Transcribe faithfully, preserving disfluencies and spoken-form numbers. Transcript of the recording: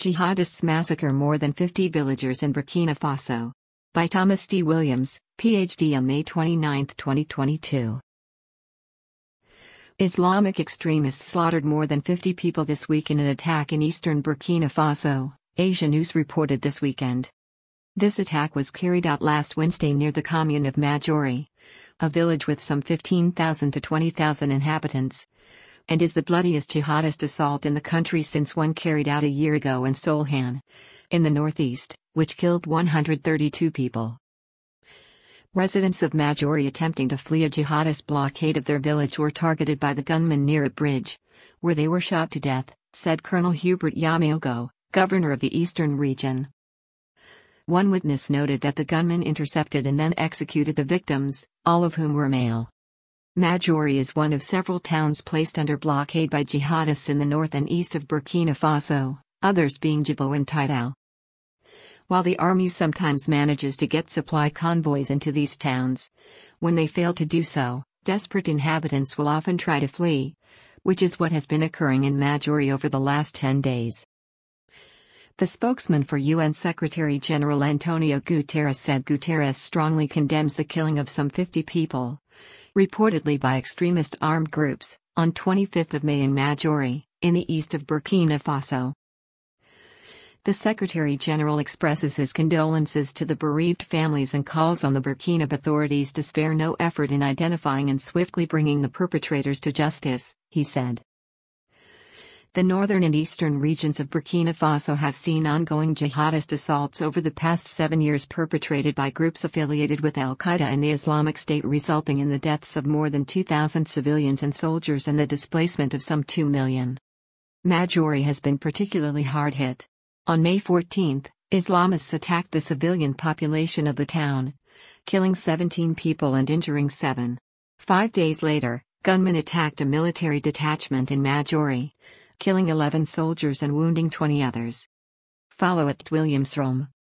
Jihadists massacre more than fifty villagers in Burkina Faso. By Thomas D. Williams, P H D on May twenty-ninth, twenty twenty-two. Islamic extremists slaughtered more than fifty people this week in an attack in eastern Burkina Faso, Asia News reported this weekend. This attack was carried out last Wednesday near the commune of Majori, a village with some fifteen thousand to twenty thousand inhabitants, and is the bloodiest jihadist assault in the country since one carried out a year ago in Solhan, in the northeast, which killed one hundred thirty-two people. Residents of Majori attempting to flee a jihadist blockade of their village were targeted by the gunmen near a bridge, where they were shot to death, said Colonel Hubert Yamilgo, governor of the eastern region. One witness noted that the gunmen intercepted and then executed the victims, all of whom were male. Majori is one of several towns placed under blockade by jihadists in the north and east of Burkina Faso, others being Djibo and Tidal. While the army sometimes manages to get supply convoys into these towns, when they fail to do so, desperate inhabitants will often try to flee, which is what has been occurring in Majori over the last ten days. The spokesman for U N Secretary-General Antonio Guterres said Guterres strongly condemns the killing of some fifty people, reportedly by extremist armed groups, on twenty-fifth of May in Majori, in the east of Burkina Faso. The Secretary-General expresses his condolences to the bereaved families and calls on the Burkina authorities to spare no effort in identifying and swiftly bringing the perpetrators to justice, he said. The northern and eastern regions of Burkina Faso have seen ongoing jihadist assaults over the past seven years perpetrated by groups affiliated with al-Qaeda and the Islamic State, resulting in the deaths of more than two thousand civilians and soldiers and the displacement of some two million. Majori has been particularly hard hit. On May fourteenth, Islamists attacked the civilian population of the town, killing seventeen people and injuring seven. Five days later, gunmen attacked a military detachment in Majori, killing eleven soldiers and wounding twenty others. Follow at Williamsrom.